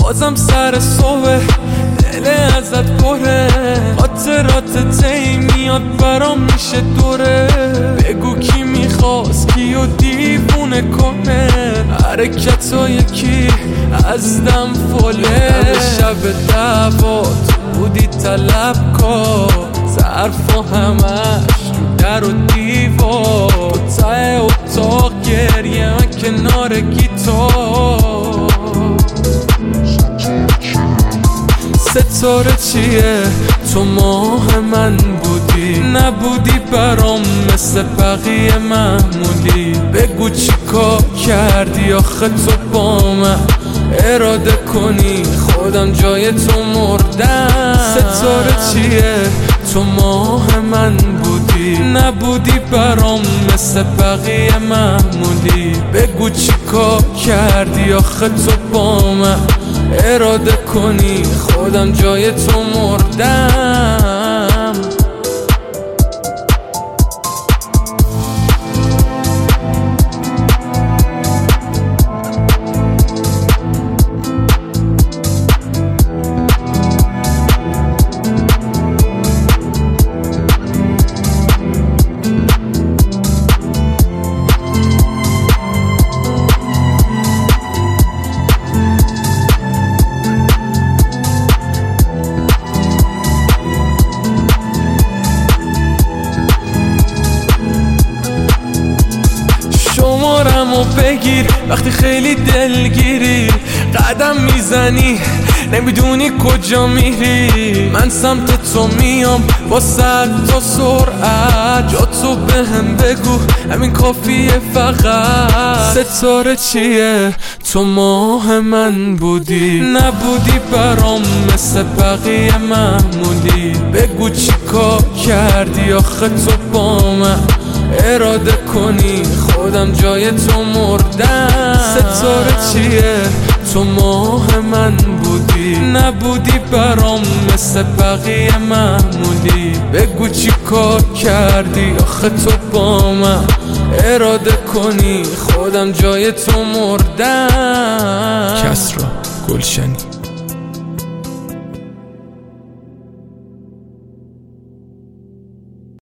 بازم سر صبح دل ازت پره، خاطرات تی میاد برام میشه دوره. بگو کی میخواست کیو دیوونه کنه، حرکتای کی از دم فله. شب دعوات بودی طلب کار، ظرف و همش رو در و دیوار، تو ته اتاق گریه من کنار گیتار. ستاره چیه تو ماه من بودی، نبودی برام مثل بقیه معمولی. بگو چی کار کردی آخه تو با من، اراده کنی خودم جای تو مردم. ستاره چیه تو ماه من بودی، نبودی برام مثل بقیه معمولی. بگو چی کار کردی آخه تو با من، اراده کنی خودم جای تو مردم. شمارمو بگیر وقتی خیلی دلگیری، قدم میزنی نمیدونی کجا میری. من سمت تو میام با 100 تا سرعت، جا تو بهم بگو همین کافیه فقط. ستاره چیه تو ماه من بودی، نبودی برام مثل بقیه معمولی. بگو چی کار کردی آخه تو با من، اراده کنی خودم جای تو مردم. ستاره چیه تو ماه من بودی، نبودی برام مثل بقیه معمولی. بگو چی کار کردی آخه تو با من، اراده کنی خودم جای تو مردم. کسرا گلشنی.